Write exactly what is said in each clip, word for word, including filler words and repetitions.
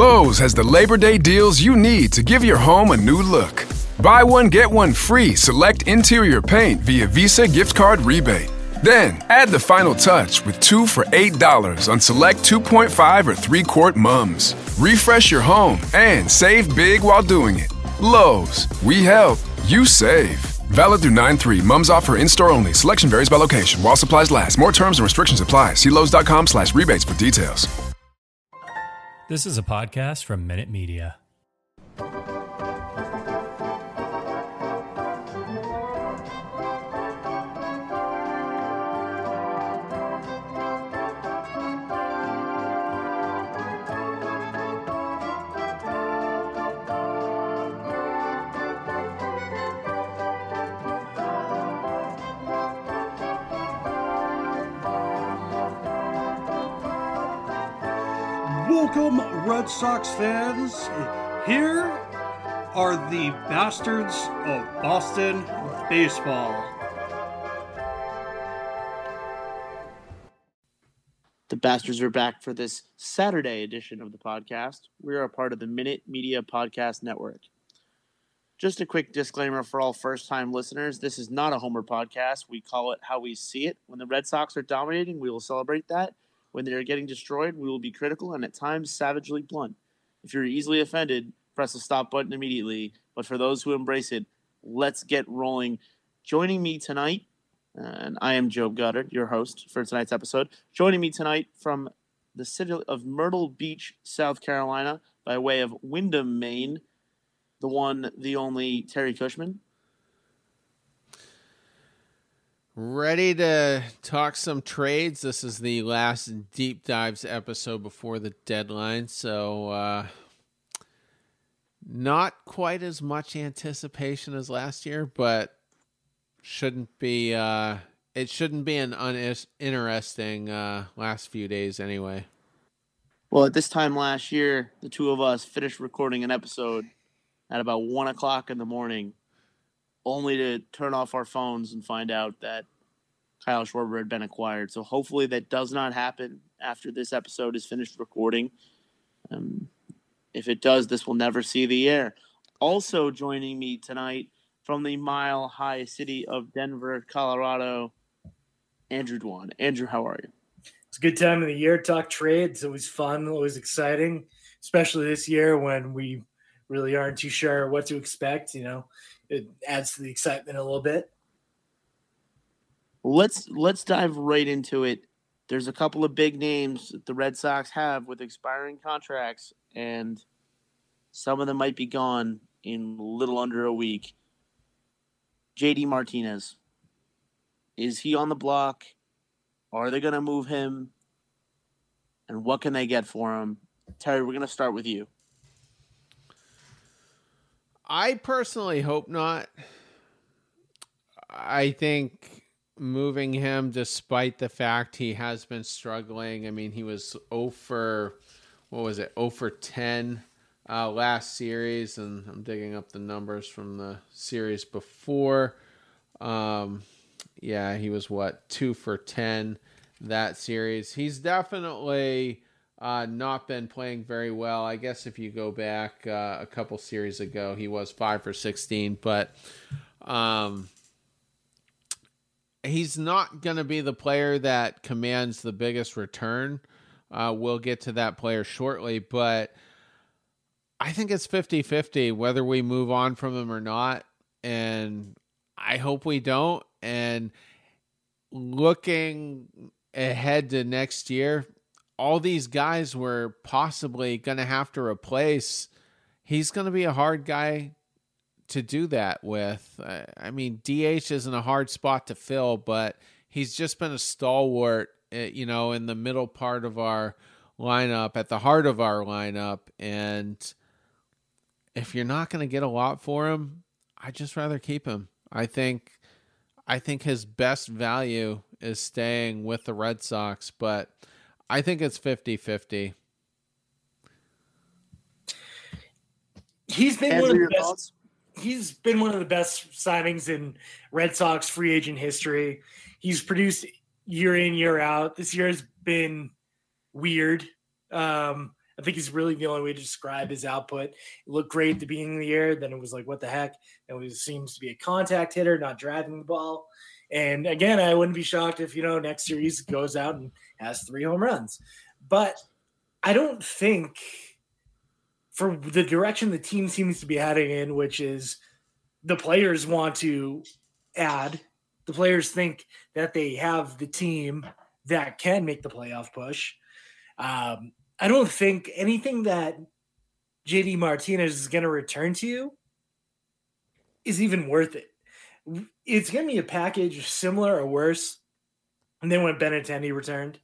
Lowe's has the Labor Day deals you need to give your home a new look. Buy one, get one free select interior paint via Visa gift card rebate. Then, add the final touch with two for eight dollars on select two point five or three quart mums. Refresh your home and save big while doing it. Lowe's, we help, you save. Valid through nine three. Mums offer in-store only. Selection varies by location. While supplies last. More terms and restrictions apply. See Lowe's.com slash rebates for details. This is a podcast from Minute Media. Welcome, Red Sox fans. Here are the bastards of Boston baseball. The bastards are back for this Saturday edition of the podcast. We are a part of the Minute Media Podcast Network. Just a quick disclaimer for all first-time listeners. This is not a homer podcast. We call it how we see it. When the Red Sox are dominating, we will celebrate that. When they are getting destroyed, we will be critical and at times savagely blunt. If you're easily offended, press the stop button immediately. But for those who embrace it, let's get rolling. Joining me tonight, and I am Joe Goddard, your host for tonight's episode. Joining me tonight from the city of Myrtle Beach, South Carolina, by way of Windham, Maine, the one, the only Terry Cushman. Ready to talk some trades. This is the last Deep Dives episode before the deadline, so uh, not quite as much anticipation as last year, but shouldn't be. Uh, it shouldn't be an uninteresting uh, last few days anyway. Well, at this time last year, the two of us finished recording an episode at about one o'clock in the morning, only to turn off our phones and find out that Kyle Schwarber had been acquired. So hopefully that does not happen after this episode is finished recording. Um, if it does, this will never see the air. Also joining me tonight from the mile-high city of Denver, Colorado, Andrew Dwan. Andrew, how are you? It's a good time of the year to talk trades. It's always fun, always exciting, especially this year when we really aren't too sure what to expect. You know, it adds to the excitement a little bit. Let's let's dive right into it. There's a couple of big names that the Red Sox have with expiring contracts, and some of them might be gone in a little under a week. J D Martinez. Is he on the block? Are they going to move him? And what can they get for him? Terry, we're going to start with you. I personally hope not. I think moving him, despite the fact he has been struggling. I mean, he was zero for, what was it, zero for ten uh, last series, and I'm digging up the numbers from the series before. Um, yeah, he was, what, two for ten that series. He's definitely Uh, not been playing very well. I guess if you go back uh, a couple series ago, he was five for sixteen, but um, he's not going to be the player that commands the biggest return. Uh, we'll get to that player shortly, but I think it's fifty-fifty whether we move on from him or not, and I hope we don't. And looking ahead to next year, all these guys we're possibly going to have to replace, he's going to be a hard guy to do that with. I mean, D H isn't a hard spot to fill, but he's just been a stalwart, you know, in the middle part of our lineup, at the heart of our lineup. And if you're not going to get a lot for him, I'd just rather keep him. I think, I think his best value is staying with the Red Sox, but I think it's fifty-fifty. He's been Andrew, one of the your best. thoughts? He's been one of the best signings in Red Sox free agent history. He's produced year in, year out. This year has been weird. Um, I think he's really the only way to describe his output. It looked great at the beginning of the year. Then it was like, what the heck? It was, seems to be a contact hitter, not driving the ball. And again, I wouldn't be shocked if, you know, next year he goes out and has three home runs. But I don't think for the direction the team seems to be heading in, which is the players want to add, the players think that they have the team that can make the playoff push. Um, I don't think anything that J D Martinez is going to return to you is even worth it. It's going to be a package similar or worse than when Benintendi returned.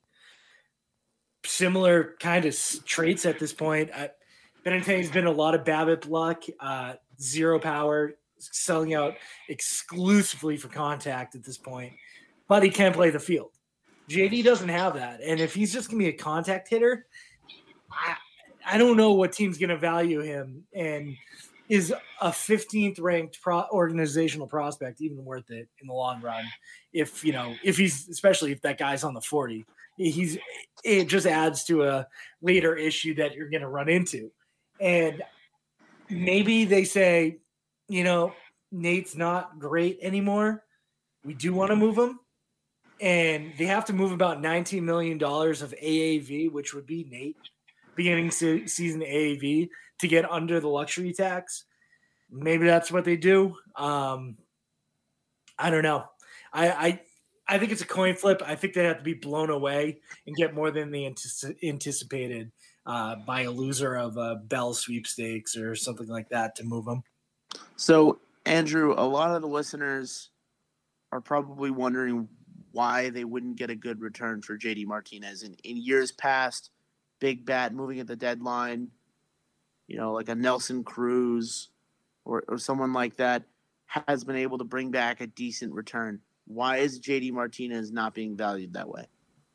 Similar kind of traits at this point. I, Benintendi's been a lot of BABIP luck, uh, zero power, selling out exclusively for contact at this point, but he can play the field. J D doesn't have that. And if he's just going to be a contact hitter, I, I don't know what team's going to value him. And is a fifteenth ranked pro organizational prospect even worth it in the long run? If, you know, if he's, especially if that guy's on the forty, he's, it just adds to a later issue that you're going to run into. And maybe they say, you know, Nate's not great anymore. We do want to move him. And they have to move about nineteen million dollars of A A V, which would be Nate, beginning se- season A A V, to get under the luxury tax. Maybe that's what they do. Um, I don't know. I, I I think it's a coin flip. I think they have to be blown away and get more than they antici- anticipated uh, by a loser of a Bell sweepstakes or something like that to move them. So, Andrew, a lot of the listeners are probably wondering why they wouldn't get a good return for J D Martinez. In, in years past, big bat moving at the deadline, you know, like a Nelson Cruz or, or someone like that has been able to bring back a decent return. Why is J D Martinez not being valued that way?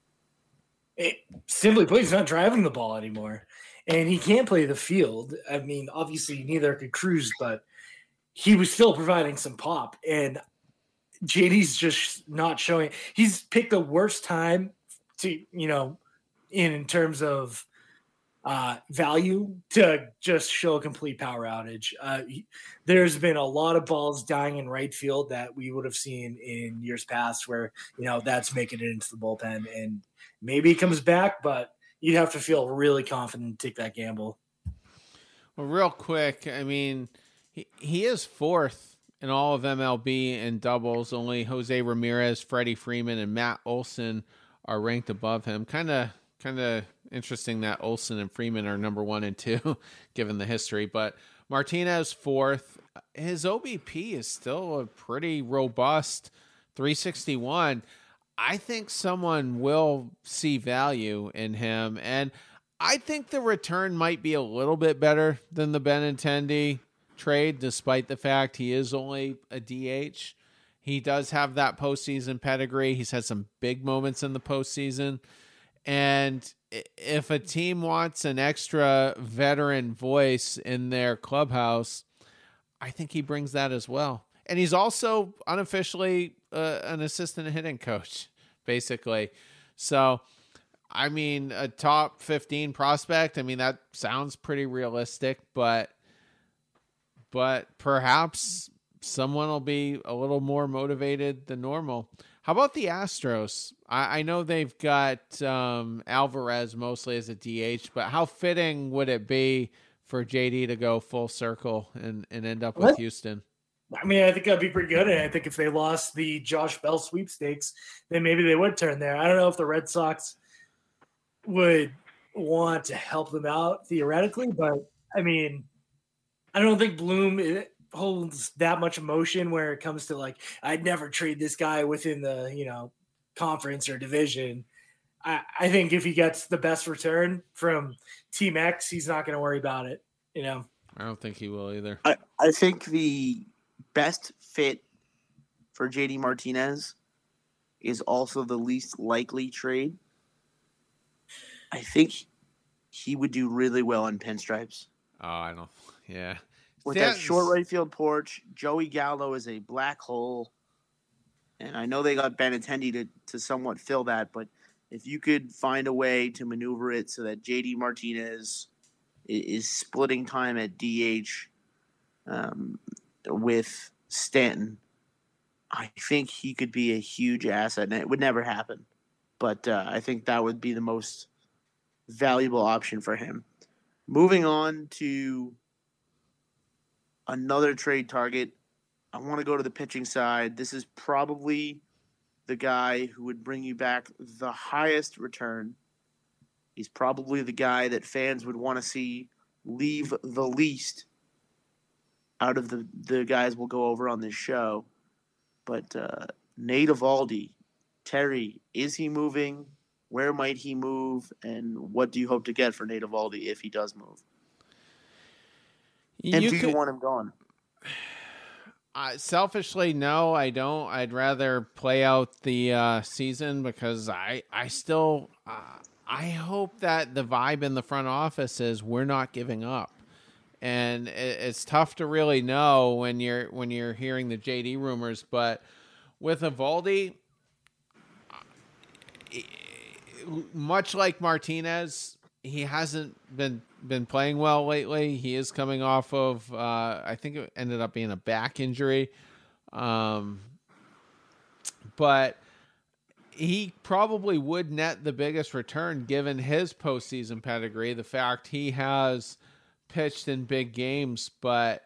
It, simply put, he's not driving the ball anymore, and he can't play the field. I mean, obviously neither could Cruz, but he was still providing some pop, and J D's just not showing. He's picked the worst time to, you know, in, in terms of uh, value to just show a complete power outage. Uh, he, there's been a lot of balls dying in right field that we would have seen in years past where, you know, that's making it into the bullpen, and maybe he comes back, but you'd have to feel really confident to take that gamble. Well, real quick, I mean, he, he is fourth in all of M L B in doubles. Only Jose Ramirez, Freddie Freeman, and Matt Olson are ranked above him. Kind of kind of interesting that Olson and Freeman are number one and two, given the history. But Martinez fourth. His O B P is still a pretty robust three sixty-one. I think someone will see value in him, and I think the return might be a little bit better than the Benintendi trade, despite the fact he is only a D H. He does have that postseason pedigree. He's had some big moments in the postseason. And if a team wants an extra veteran voice in their clubhouse, I think he brings that as well. And he's also unofficially uh, an assistant hitting coach, basically. So, I mean, a top fifteen prospect, I mean, that sounds pretty realistic, but but perhaps someone will be a little more motivated than normal. How about the Astros? I, I know they've got um, Alvarez mostly as a D H, but how fitting would it be for J D to go full circle and, and end up with What? Houston? I mean, I think that'd be pretty good. And I think if they lost the Josh Bell sweepstakes, then maybe they would turn there. I don't know if the Red Sox would want to help them out theoretically, but I mean, I don't think Bloom holds that much emotion where it comes to like, I'd never trade this guy within the, you know, conference or division. I, I think if he gets the best return from Team X, he's not going to worry about it. You know, I don't think he will either. I, I think the best fit for J D Martinez is also the least likely trade. I think he would do really well in pinstripes. Oh, I don't. Yeah. With That's... that short right field porch, Joey Gallo is a black hole. And I know they got Benintendi to, to somewhat fill that, but if you could find a way to maneuver it so that J D Martinez is splitting time at D H um, with Stanton, I think he could be a huge asset. And it would never happen, but uh, I think that would be the most valuable option for him. Moving on to another trade target, I want to go to the pitching side. This is probably the guy who would bring you back the highest return. He's probably the guy that fans would want to see leave the least out of the, the guys we'll go over on this show. But uh, Nate Eovaldi, Terry, is he moving? Where might he move? And what do you hope to get for Nate Eovaldi if he does move? And you do could, you want him gone? Uh, selfishly, no, I don't. I'd rather play out the uh, season because I, I still, uh, I hope that the vibe in the front office is we're not giving up, and it, it's tough to really know when you're when you're hearing the J D rumors. But with Eovaldi, much like Martinez, he hasn't been been playing well lately. He is coming off of, uh, I think it ended up being a back injury. Um, but he probably would net the biggest return given his postseason pedigree. The fact he has pitched in big games, but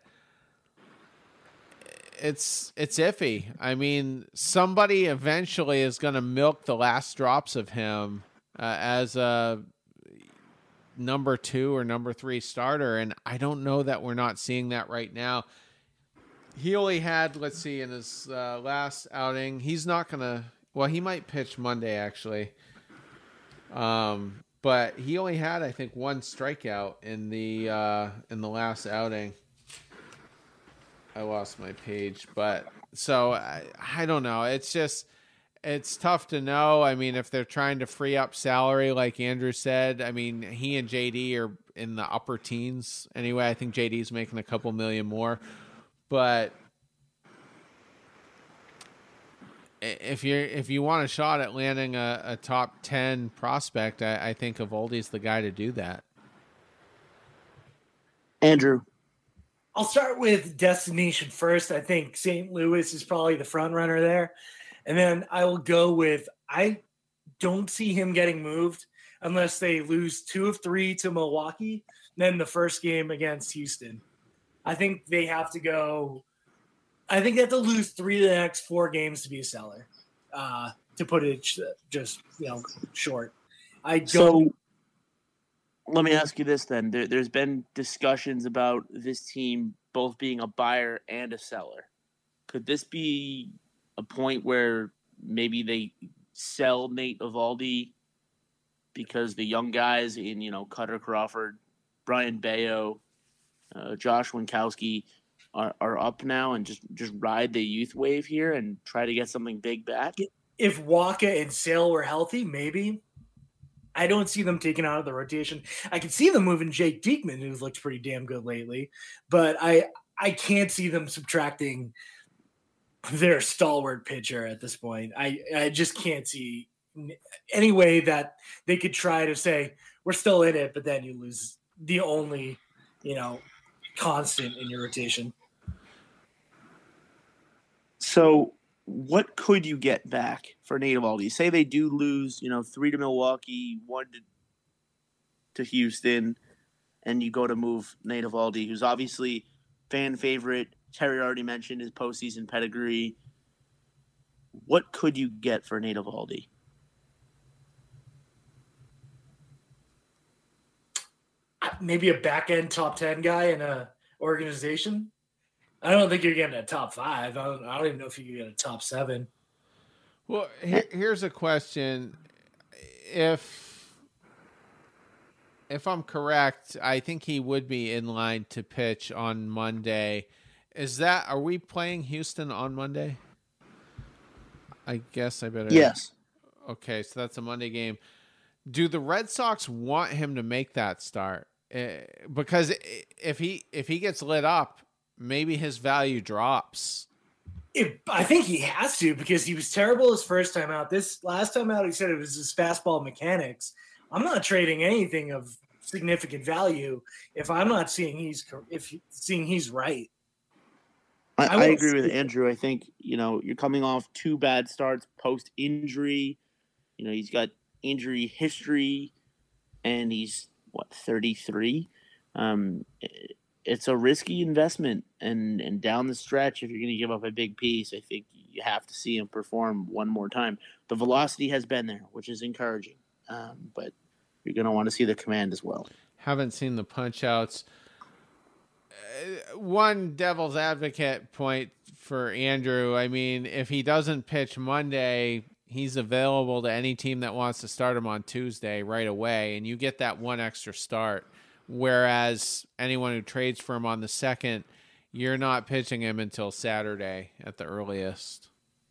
it's, it's iffy. I mean, somebody eventually is going to milk the last drops of him uh, as a number two or number three starter. And I don't know that we're not seeing that right now. He only had, let's see, in his uh, last outing, he's not going to, well, he might pitch Monday actually. Um, but he only had, I think, one strikeout in the, uh, in the last outing. I lost my page, but so I, I don't know. It's just, it's tough to know. I mean, if they're trying to free up salary, like Andrew said, I mean, he and J D are in the upper teens anyway. I think J D's making a couple million more, but if you're if you want a shot at landing a, a top ten prospect, I, I think Eovaldi's the guy to do that. Andrew. I'll start with destination first. I think Saint Louis is probably the front runner there. And then I will go with, I don't see him getting moved unless they lose two of three to Milwaukee, then the first game against Houston. I think they have to go, I think they have to lose three of the next four games to be a seller, uh, to put it just, you know, short. I don't. So let me ask you this then. There, there's been discussions about this team both being a buyer and a seller. Could this be a point where maybe they sell Nate Eovaldi because the young guys in, you know, Cutter Crawford, Brian Bayo, uh, Josh Winkowski are, are up now and just, just ride the youth wave here and try to get something big back? If Waka and Sale were healthy, maybe. I don't see them taken out of the rotation. I can see them moving Jake Diekman, who's looked pretty damn good lately, but I I can't see them subtracting their stalwart pitcher at this point. I, I just can't see any way that they could try to say we're still in it, but then you lose the only, you know, constant in your rotation. So what could you get back for Nate Eovaldi? Say they do lose, you know, three to Milwaukee, one to, to Houston, and you go to move Nate Eovaldi, who's obviously fan favorite. Terry already mentioned his postseason pedigree. What could you get for Nate Eovaldi? Maybe a back end top ten guy in a organization. I don't think you're getting a top five. I don't, I don't even know if you can get a top seven. Well, here, here's a question. If if I'm correct, I think he would be in line to pitch on Monday. Is that, are we playing Houston on Monday? I guess I better. Yes. Okay, so that's a Monday game. Do the Red Sox want him to make that start? Uh, because if he if he gets lit up, maybe his value drops. It, I think he has to because he was terrible his first time out. This last time out, he said it was his fastball mechanics. I'm not trading anything of significant value if I'm not seeing he's if seeing he's right. I, I I will agree with see- Andrew. I think, you know, you're coming off two bad starts post injury. You know, he's got injury history, and he's what thirty-three. Um, it- it's a risky investment, and and down the stretch, if you're going to give up a big piece, I think you have to see him perform one more time. The velocity has been there, which is encouraging, um, but you're going to want to see the command as well. Haven't seen the punch outs. Uh, one devil's advocate point for Andrew. I mean, if he doesn't pitch Monday, he's available to any team that wants to start him on Tuesday right away, and you get that one extra start. Whereas anyone who trades for him on the second, you're not pitching him until Saturday at the earliest.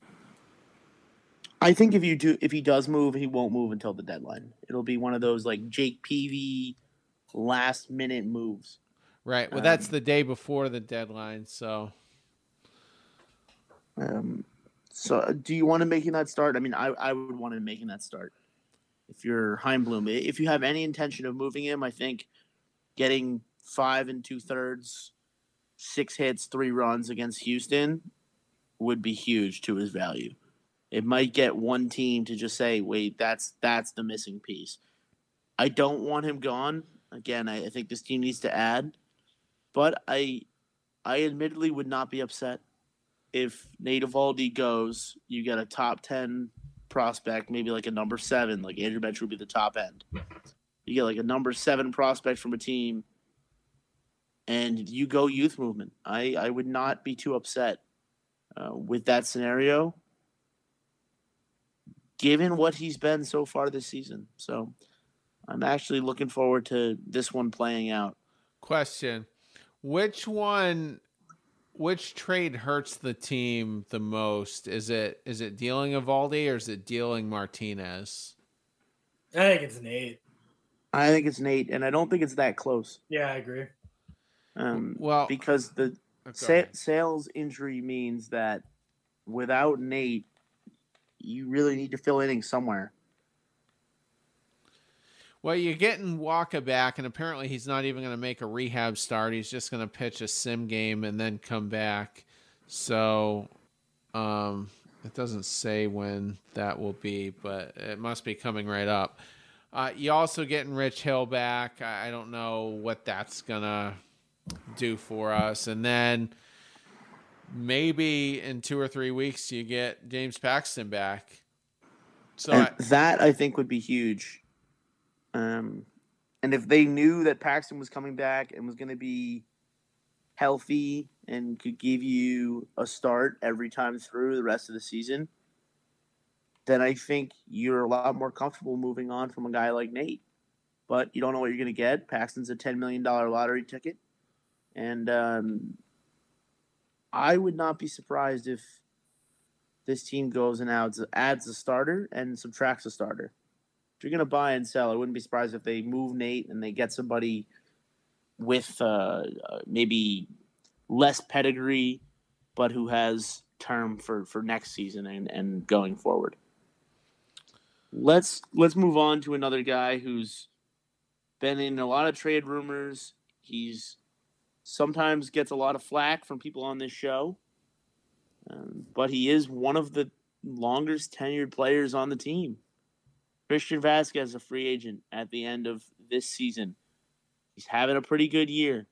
I think if you do, if he does move, he won't move until the deadline. It'll be one of those like Jake Peavy last minute moves. Right. Well, Um, that's the day before the deadline, so. Um, so, do you want him making that start? I mean, I, I would want him making that start. If you're Heimblum, if you have any intention of moving him, I think getting five and two thirds, six hits, three runs against Houston would be huge to his value. It might get one team to just say, "Wait, that's that's the missing piece." I don't want him gone. Again, I, I think this team needs to add, but I, I admittedly would not be upset if Nate Eovaldi goes. You get a top ten prospect, maybe like a number seven, like Andrew Bench would be the top end. You get like a number seven prospect from a team, and you go youth movement. I, I would not be too upset uh, with that scenario, given what he's been so far this season. So I'm actually looking forward to this one playing out. Question. Which one, which trade hurts the team the most? Is it is it dealing Eovaldi or is it dealing Martinez? I think it's an eight. I think it's Nate, and I don't think it's that close. Yeah, I agree. Um, Well, because the go Sa- ahead. Sales injury means that without Nate, you really need to fill innings somewhere. Well, you're getting Walker back, and apparently he's not even going to make a rehab start. He's just going to pitch a sim game and then come back. So um, it doesn't say when that will be, but it must be coming right up. Uh, you also getting Rich Hill back. I, I don't know what that's going to do for us. And then maybe in two or three weeks you get James Paxton back. So And I, that, I think, would be huge. Um, and if they knew that Paxton was coming back and was going to be healthy and could give you a start every time through the rest of the season, then I think you're a lot more comfortable moving on from a guy like Nate. But you don't know what you're going to get. Paxton's a ten million dollars lottery ticket. And um, I would not be surprised if this team goes and adds, adds a starter and subtracts a starter. If you're going to buy and sell, I wouldn't be surprised if they move Nate and they get somebody with uh, uh, maybe less pedigree, but who has term for, for next season and, and going forward. Let's let's move on to another guy who's been in a lot of trade rumors. He's sometimes gets a lot of flack from people on this show, um, but he is one of the longest tenured players on the team. Christian Vasquez, a free agent at the end of this season. He's having a pretty good year.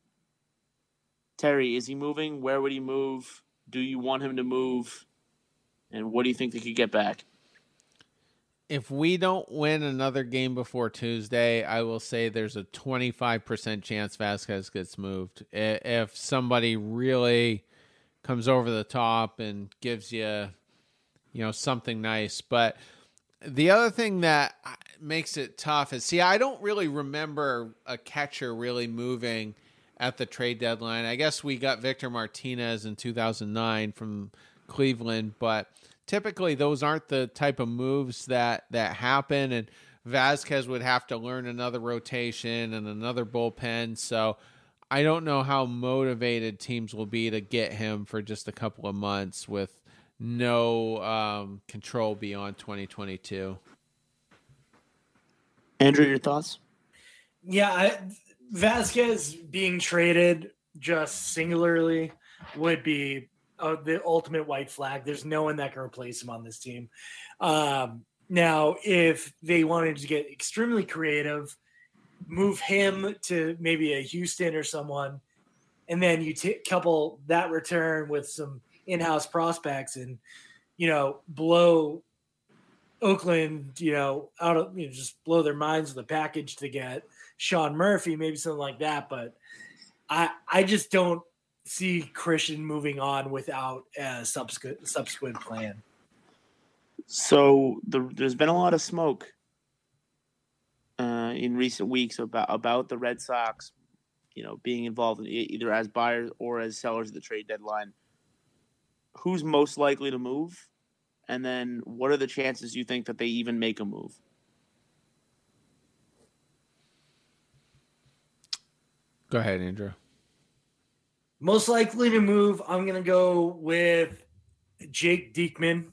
Terry, is he moving? Where would he move? Do you want him to move? And what do you think they could get back? If we don't win another game before Tuesday, I will say there's a twenty-five percent chance Vasquez gets moved. I- If somebody really comes over the top and gives you, you know, something nice. But the other thing that makes it tough is, see, I don't really remember a catcher really moving at the trade deadline. I guess we got Victor Martinez in two thousand nine from Cleveland, but typically those aren't the type of moves that, that happen, and Vasquez would have to learn another rotation and another bullpen, so I don't know how motivated teams will be to get him for just a couple of months with no um, control beyond twenty twenty-two. Andrew, your thoughts? Yeah, I, Vasquez being traded just singularly would be uh, the ultimate white flag. There's no one that can replace him on this team. Um, now, if they wanted to get extremely creative, move him to maybe a Houston or someone, and then you t- couple that return with some in-house prospects and, you know, blow Oakland, you know, out of, you know, just blow their minds with a package to get Sean Murphy, maybe something like that. But I, I just don't see Christian moving on without a subsequent subsequent plan. So the, there's been a lot of smoke uh, in recent weeks about about the Red Sox, you know, being involved in either as buyers or as sellers of the trade deadline. Who's most likely to move? And then what are the chances you think that they even make a move? Go ahead, Andrew. Most likely to move, I'm going to go with Jake Diekman.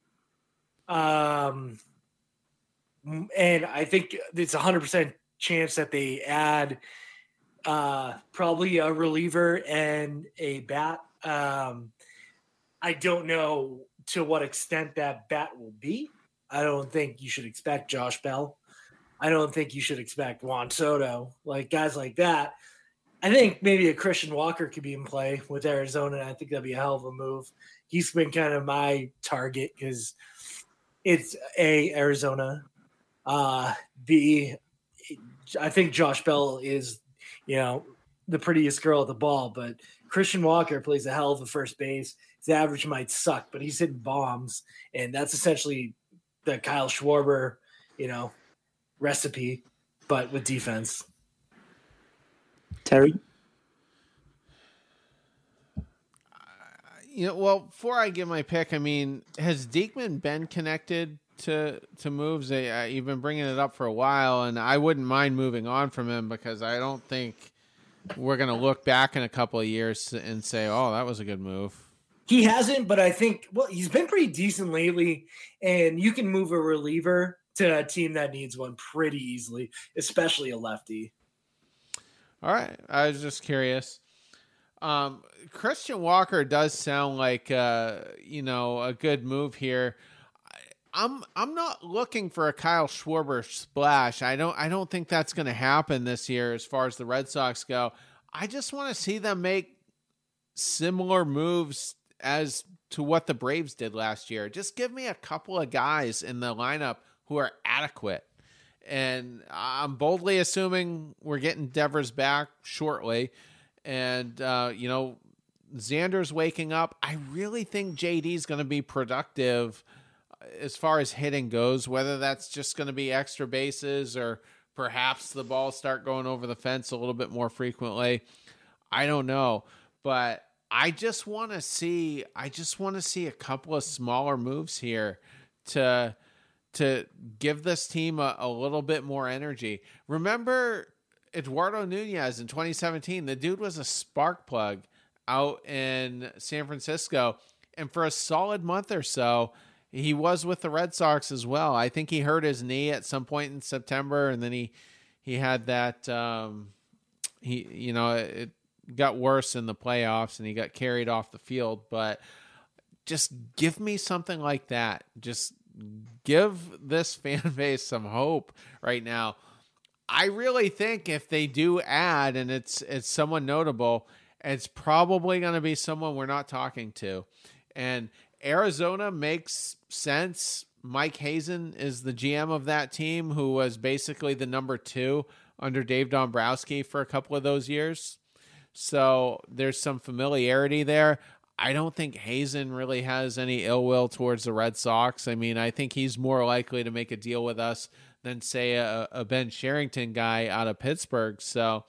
Um, and I think it's a one hundred percent chance that they add uh, probably a reliever and a bat. Um, I don't know to what extent that bat will be. I don't think you should expect Josh Bell. I don't think you should expect Juan Soto, like guys like that. I think maybe a Christian Walker could be in play with Arizona. And I think that'd be a hell of a move. He's been kind of my target because it's A, Arizona. Uh, B, I think Josh Bell is, you know, the prettiest girl at the ball, but Christian Walker plays a hell of a first base. His average might suck, but he's hitting bombs. And that's essentially the Kyle Schwarber, you know, recipe, but with defense. Terry? Uh, you know, well, before I give my pick, I mean, has Diekman been connected to to moves? I, uh, you've been bringing it up for a while, and I wouldn't mind moving on from him because I don't think we're going to look back in a couple of years and say, oh, that was a good move. He hasn't, but I think, well, he's been pretty decent lately, and you can move a reliever to a team that needs one pretty easily, especially a lefty. All right. I was just curious. Um, Christian Walker does sound like, uh, you know, a good move here. I'm I'm not looking for a Kyle Schwarber splash. I don't I don't think that's going to happen this year as far as the Red Sox go. I just want to see them make similar moves as to what the Braves did last year. Just give me a couple of guys in the lineup who are adequate. And I'm boldly assuming we're getting Devers back shortly. And, uh, you know, Xander's waking up. I really think J D is going to be productive as far as hitting goes, whether that's just going to be extra bases or perhaps the balls start going over the fence a little bit more frequently. I don't know. But I just want to see, I just want to see a couple of smaller moves here to to give this team a, a little bit more energy. Remember Eduardo Nunez in twenty seventeen? The dude was a spark plug out in San Francisco. And for a solid month or so, he was with the Red Sox as well. I think he hurt his knee at some point in September, and then he he had that, um, he you know, it got worse in the playoffs, and he got carried off the field. But just give me something like that. Just give this fan base some hope right now. I really think if they do add, and it's it's someone notable, it's probably going to be someone we're not talking to. And Arizona makes sense. Mike Hazen is the G M of that team, who was basically the number two under Dave Dombrowski for a couple of those years. So there's some familiarity there. I don't think Hazen really has any ill will towards the Red Sox. I mean, I think he's more likely to make a deal with us than, say, a, a Ben Sherrington guy out of Pittsburgh. So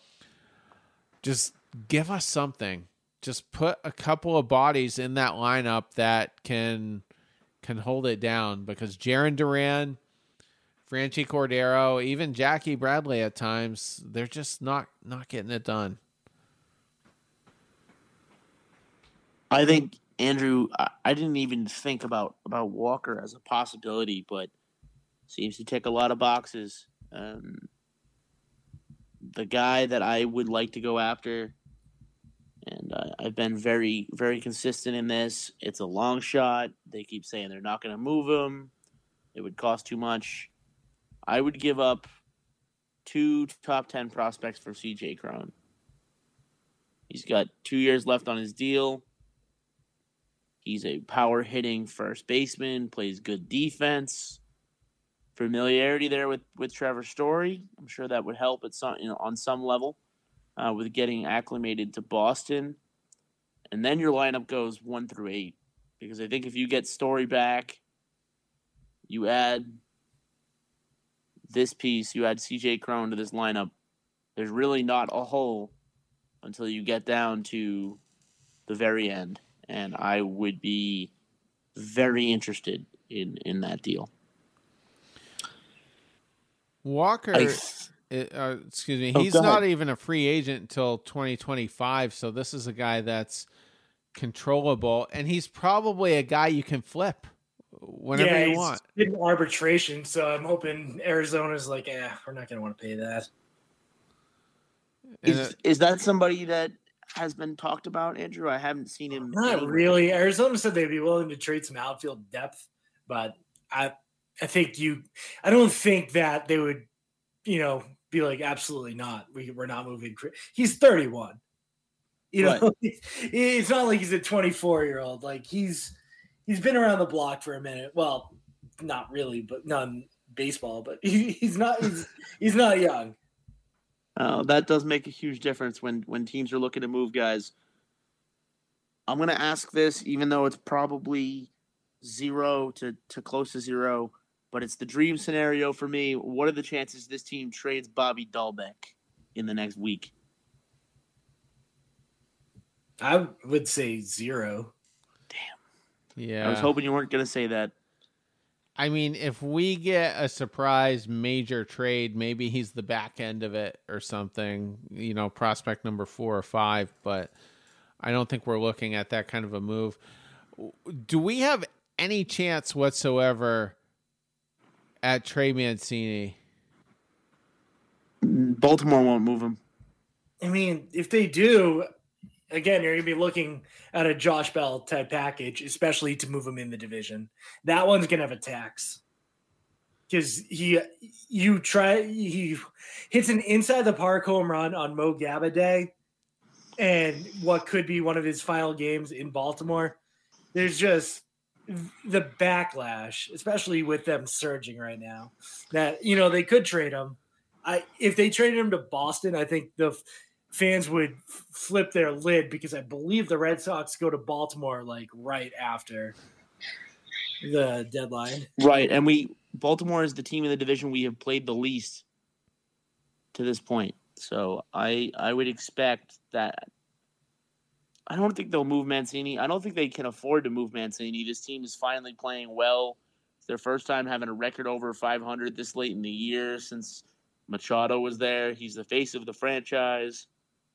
just give us something. Just put a couple of bodies in that lineup that can can hold it down, because Jarren Duran, Franchi Cordero, even Jackie Bradley at times, they're just not not getting it done. I think Andrew, I, I didn't even think about, about Walker as a possibility, but seems to tick a lot of boxes. Um, the guy that I would like to go after, and uh, I've been very, very consistent in this. It's a long shot. They keep saying they're not going to move him. It would cost too much. I would give up two top ten prospects for C J Cron. He's got two years left on his deal. He's a power-hitting first baseman, plays good defense. Familiarity there with, with Trevor Story. I'm sure that would help at some, you know, on some level uh, with getting acclimated to Boston. And then your lineup goes one through eight. Because I think if you get Story back, you add this piece, you add C J Cron to this lineup, there's really not a hole until you get down to the very end. And I would be very interested in, in that deal. Walker, I, uh, excuse me, oh, he's not even a free agent until twenty twenty-five, so this is a guy that's controllable, and he's probably a guy you can flip whenever yeah, you he's want. in arbitration, so I'm hoping Arizona's like, eh, we're not going to want to pay that. is, it, is that somebody that has been talked about, Andrew? I haven't seen him. Not anywhere. really. Arizona said they'd be willing to trade some outfield depth, but I I think you I don't think that they would, you know, be like, absolutely not. We, we're not moving. He's thirty-one. You know, right. It's not like he's a twenty-four-year-old. Like, he's he's been around the block for a minute. Well, not really, but not in baseball, but he, he's not he's, he's not young. Uh, that does make a huge difference when, when teams are looking to move guys. I'm going to ask this, even though it's probably zero to, to close to zero, but it's the dream scenario for me. What are the chances this team trades Bobby Dahlbeck in the next week? I would say zero. Damn. Yeah. I was hoping you weren't going to say that. I mean, if we get a surprise major trade, maybe he's the back end of it or something, you know, prospect number four or five, but I don't think we're looking at that kind of a move. Do we have any chance whatsoever at Trey Mancini? Baltimore won't move him. I mean, if they do, again, you're going to be looking at a Josh Bell type package, especially to move him in the division. That one's going to have a tax because he, you try, he hits an inside the park home run on Mo Gabbard and what could be one of his final games in Baltimore. There's just the backlash, especially with them surging right now, that, you know, they could trade him. I, if they traded him to Boston, I think the fans would flip their lid because I believe the Red Sox go to Baltimore like right after the deadline. Right. And we, Baltimore is the team in the division we have played the least to this point. So I, I would expect that. I don't think they'll move Mancini. I don't think they can afford to move Mancini. This team is finally playing well. It's their first time having a record over five hundred this late in the year since Machado was there. He's the face of the franchise.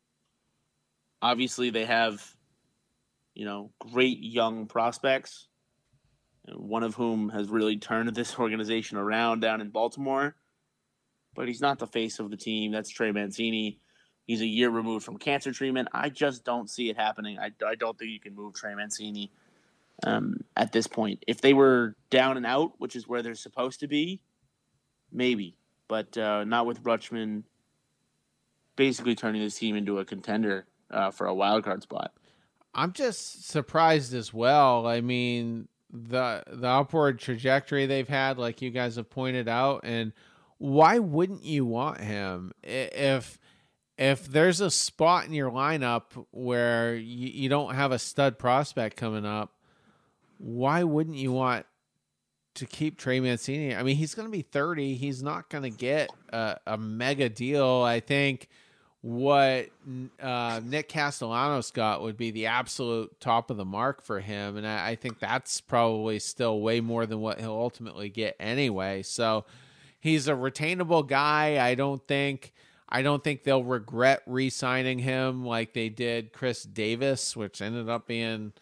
Obviously, they have, you know, great young prospects, one of whom has really turned this organization around down in Baltimore. But he's not the face of the team. That's Trey Mancini. He's a year removed from cancer treatment. I just don't see it happening. I, I don't think you can move Trey Mancini um, at this point. If they were down and out, which is where they're supposed to be, maybe. But uh, not with Rutschman basically turning this team into a contender uh, for a wild card spot. I'm just surprised as well. I mean, the the upward trajectory they've had, like you guys have pointed out, and why wouldn't you want him? If if there's a spot in your lineup where you, you don't have a stud prospect coming up, why wouldn't you want to keep Trey Mancini? I mean, he's going to be thirty. He's not going to get a, a mega deal. I think what uh, Nick Castellanos got would be the absolute top of the mark for him. And I, I think that's probably still way more than what he'll ultimately get anyway. So he's a retainable guy. I don't think, I don't think they'll regret re-signing him like they did Chris Davis, which ended up being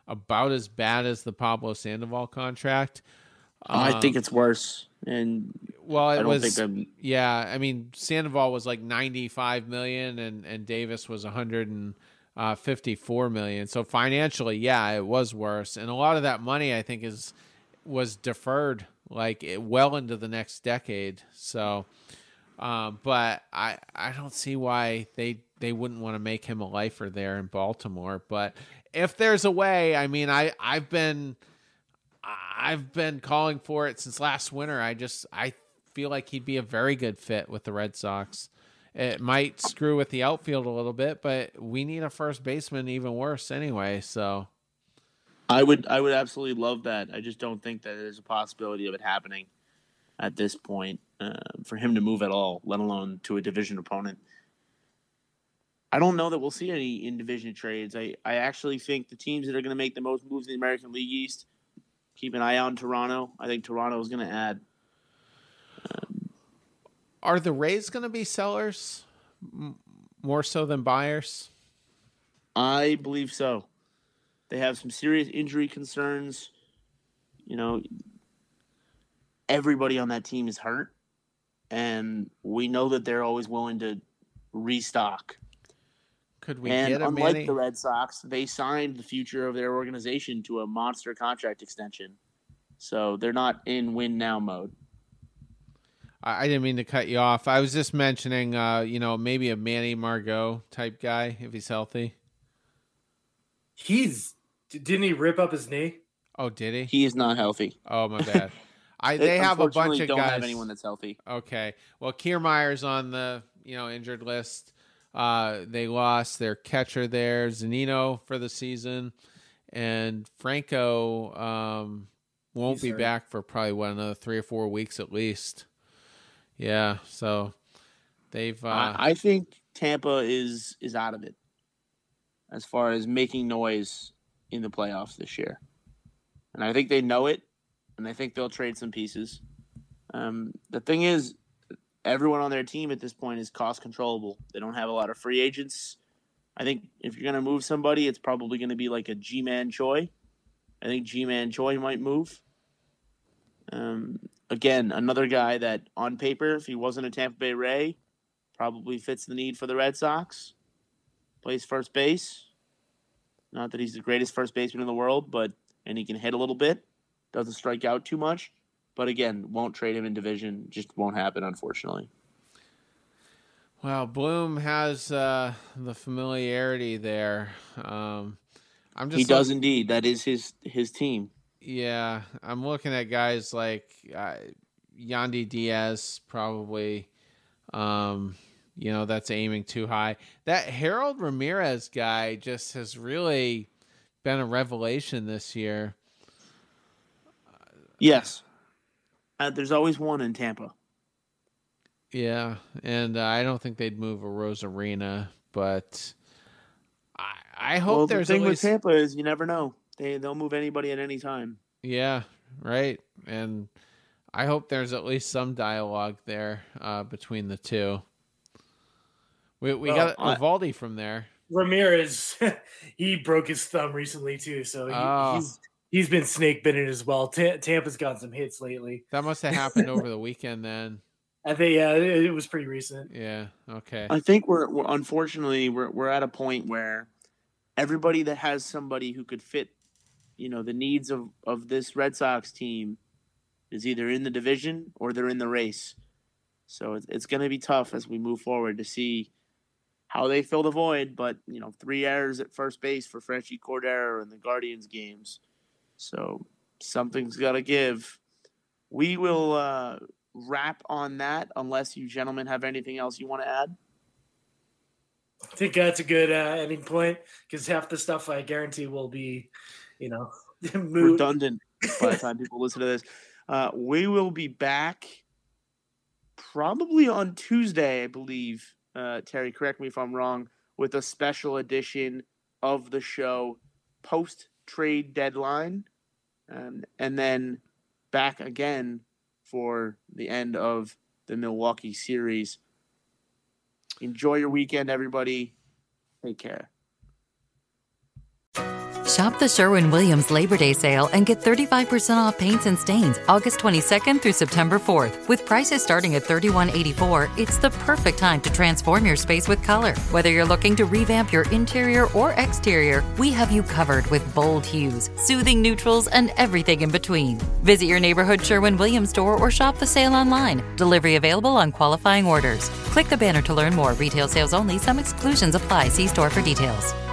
about as bad as the Pablo Sandoval contract. I Um, think it's worse. And well, it I don't was, think I'm. yeah. I mean, Sandoval was like ninety-five million, and and Davis was one hundred fifty-four million. So financially, yeah, it was worse, and a lot of that money, I think, is was deferred like it, well into the next decade. So, um, but I I don't see why they they wouldn't want to make him a lifer there in Baltimore. But if there's a way, I mean, I I've been. I've been calling for it since last winter. I just I feel like he'd be a very good fit with the Red Sox. It might screw with the outfield a little bit, but we need a first baseman even worse anyway. So I would I would absolutely love that. I just don't think that there's a possibility of it happening at this point uh, for him to move at all, let alone to a division opponent. I don't know that we'll see any in division trades. I, I actually think the teams that are going to make the most moves in the American League East, keep an eye on Toronto. I think Toronto is going to add. Um, Are the Rays going to be sellers m- more so than buyers? I believe so. They have some serious injury concerns. You know, everybody on that team is hurt, and we know that they're always willing to restock. Could we and get a unlike Manny? the Red Sox, they signed the future of their organization to a monster contract extension. So they're not in win now mode. I I didn't mean to cut you off. I was just mentioning, uh, you know, maybe a Manny Margot type guy if he's healthy. He's didn't he rip up his knee? Oh, did he? He is not healthy. Oh, my bad. I They they have a bunch unfortunately of don't guys. have anyone that's healthy. Okay. Well, Kiermaier's on the, you know, injured list. Uh, they lost their catcher there, Zunino, for the season, and Franco um, won't He's be hurt. back for probably what, another three or four weeks at least. Yeah. So they've. Uh, I, I think Tampa is is out of it as far as making noise in the playoffs this year, and I think they know it, and I think they'll trade some pieces. Um, the thing is, everyone on their team at this point is cost controllable. They don't have a lot of free agents. I think if you're going to move somebody, it's probably going to be like a G-Man Choi. I think G-Man Choi might move. Um, again, another guy that on paper, if he wasn't a Tampa Bay Ray, probably fits the need for the Red Sox. Plays first base. Not that he's the greatest first baseman in the world, but and he can hit a little bit. Doesn't strike out too much. But again, won't trade him in division. Just won't happen, unfortunately. well, Bloom has uh, the familiarity there. Um, I'm just He does look- indeed. That is his his team. Yeah, I'm looking at guys like uh, Yandy Diaz, probably. Um, you know, that's aiming too high. That Harold Ramirez guy just has really been a revelation this year. Yes. Uh, there's always one in Tampa. Yeah, and uh, I don't think they'd move a Rosarina, but I, I hope Well, there's the thing at with least Tampa is you never know. They they'll move anybody at any time. yeah, right, and I hope there's at least some dialogue there uh, between the two. We we Well, got I- Evaldi from there. Ramirez, he broke his thumb recently too, so he, Oh. he's he's been snake bitten as well. Ta- Tampa's got some hits lately. That must have happened over the weekend then. I think yeah, it, it was pretty recent. Yeah. Okay. I think we're, we're unfortunately we're we're at a point where everybody that has somebody who could fit, you know, the needs of, of this Red Sox team is either in the division or they're in the race. So it's, it's going to be tough as we move forward to see how they fill the void. But, you know, three errors at first base for Frenchie Cordero in the Guardians games. So something's got to give. We will uh, wrap on that unless you gentlemen have anything else you want to add. I think that's a good uh, ending point because half the stuff I guarantee will be, you know, moot. Redundant by the time people listen to this. Uh, we will be back probably on Tuesday, I believe. Uh, Terry, correct me if I'm wrong, with a special edition of the show post trade deadline, um, and then back again for the end of the Milwaukee series. Enjoy your weekend, everybody. Take care. Shop the Sherwin-Williams Labor Day sale and get thirty-five percent off paints and stains August twenty-second through September fourth. With prices starting at thirty-one eighty-four, it's the perfect time to transform your space with color. Whether you're looking to revamp your interior or exterior, we have you covered with bold hues, soothing neutrals, and everything in between. Visit your neighborhood Sherwin-Williams store or shop the sale online. Delivery available on qualifying orders. Click the banner to learn more. Retail sales only. Some exclusions apply. See store for details.